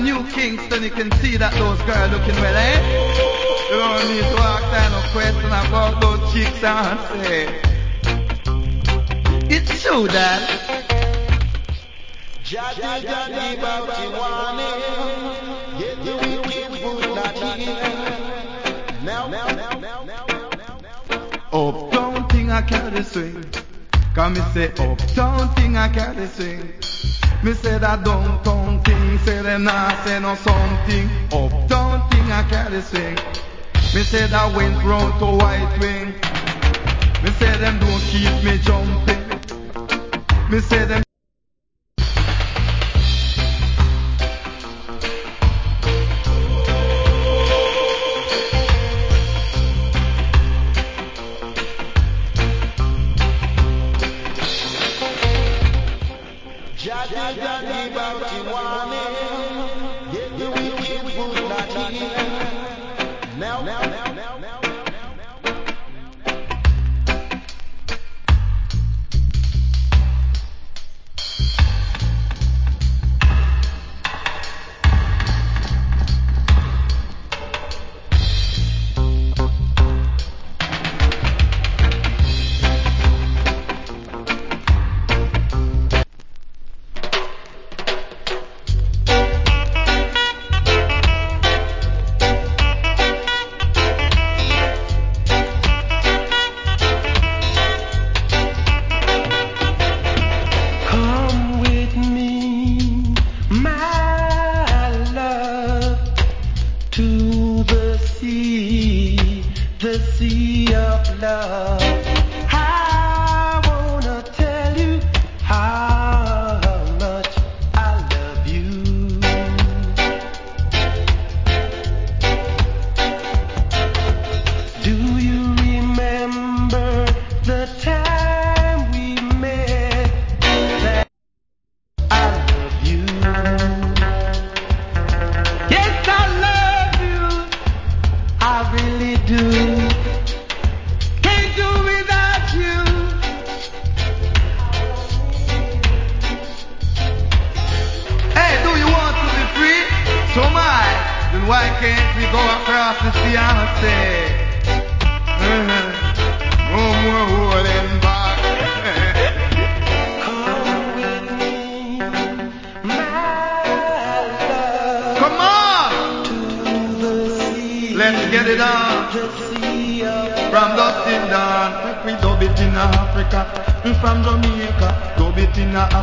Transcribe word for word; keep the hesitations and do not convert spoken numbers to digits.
New Kingston, you can see that those girls looking well, eh? You don't need to ask them no question about those chicks and say it's true that Jadi jadi bapti wane, get the wicked food not here. Now, now, now, now, now, now. Uptown thing I carry swing. Come me say uptown thing I carry swing. Me say that downtown thing, say them not say no something. Uptown thing I carry swing. Me say that went round to White Wing. Me say them don't keep me jumping. Me say them Jadi jadi bapti wane, get the wicked food not here. Now, now, now, now, now, now, the sea of love. I wanna tell you how much I love you. Do you remember the time we met? That I love you. Yes, I love you. I really do. Why can't we go across the sea and say, uh-huh, no more holding back? Come with me, my love. Come on! To the sea. Let's get it on. The sea of From dusk till dawn, we dub it in Africa. From Jamaica, dub it in Africa.